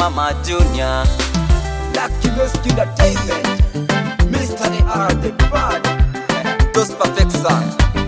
Mama Junior. Lucky Rescue Entertainment, Mr. They are the bad. Those perfect son.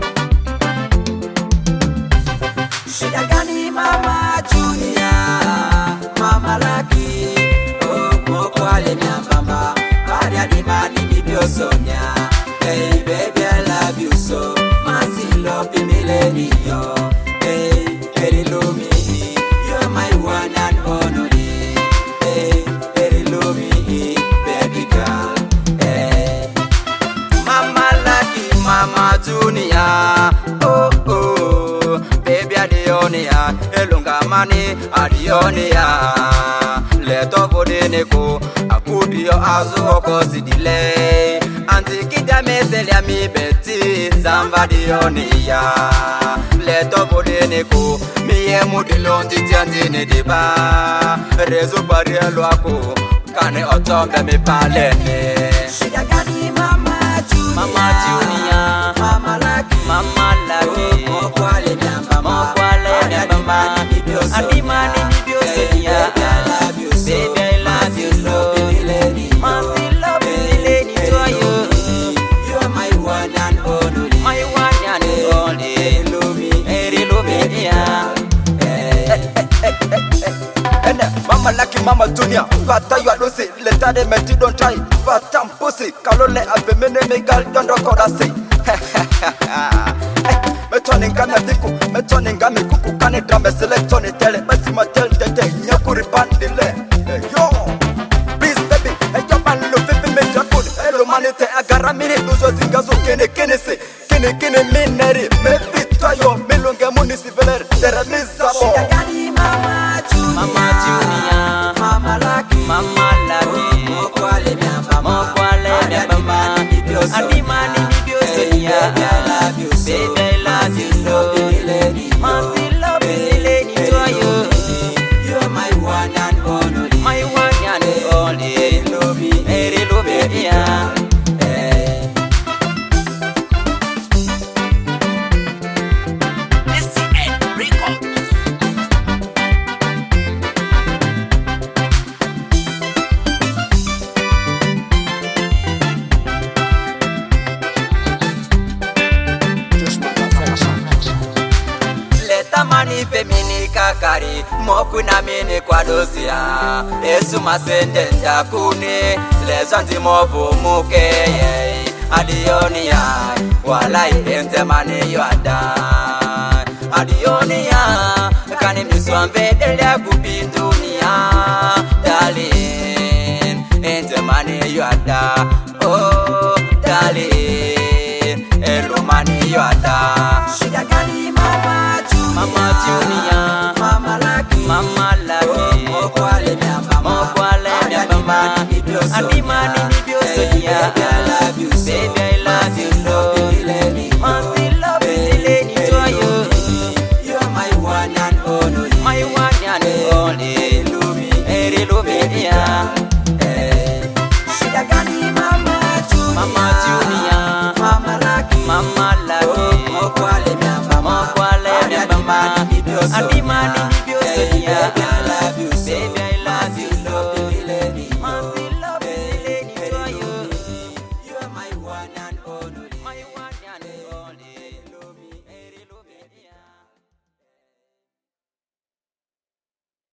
Shida gani Mama Junior, Mama Lucky. Oh, moko ale nyambamba, badi adimani nibio Sonia. Hey baby, I love you so. Masi love millennium. Hey, very love me. You're my one and only. Hey, very love me, baby girl. Hey, Mama Lucky, Mama Junior. Oh oh, baby Adionia, Elunga mani Adionia. Leto vodineko, akudio azu kosidile. Antikida meselia mi beti, zamba Dionia. Leto vodineko, miye mudilon titiandine deba. Rezo parielo ako, kane otombe mi palene. shida gani Mama Junior, Mama Junior, Mama Lucky, Mama Lucky. moko ale nyambamba, badi adimani nibio Sonia. Adimani nibio Sonia. Baby, I love you so. Baby, I love you so. Masi love millennium to you. You are my one and only. My one and only. Hey, love me, yeah. Mama Lucky, Mama Junior, Fata you don't say, let her met you don't try. Fata pussy, Kalole Abemene Megal, don't record us say. Metoninga Metiku, Metoninga Mikuku, Kanita, select on it, tell it, Massima tell the Yakuri Bandile. Yo, please, baby, and your man look at me, make your good. Hello, Manite, Agaramini, those are Zingazo, Kennedy, Kennedy, Mineri, Mepitayo, Melunga Municipal, there are Mizabo. Mama Junior, Mama Lucky, Mama Lucky. moko ale nyambamba, Mokwale nyambamba, Adimani nibio Sonia. Baby, I love you so. Baby, I love you so. Masi love millennium to you. You are my one and only. My one and only. Hey, love me, yeah. Leta mani femini kakari, moku na mini kwa dosia. Esu masende ndakune, lezanzi movu muke. Adionia, wala ipente mani yuada. Adionia, kani miswambe delia kupindunia. Darling, ente mani yuada. Oh, darling, elu mani yuada. Shida gani Mama Junior, Mama Junior, Mama Lucky, Mama Lucky. moko ale nyambamba, Mokwale nyambamba, Adimani nibio Sonia. Baby, I love you so. Baby, I love you so.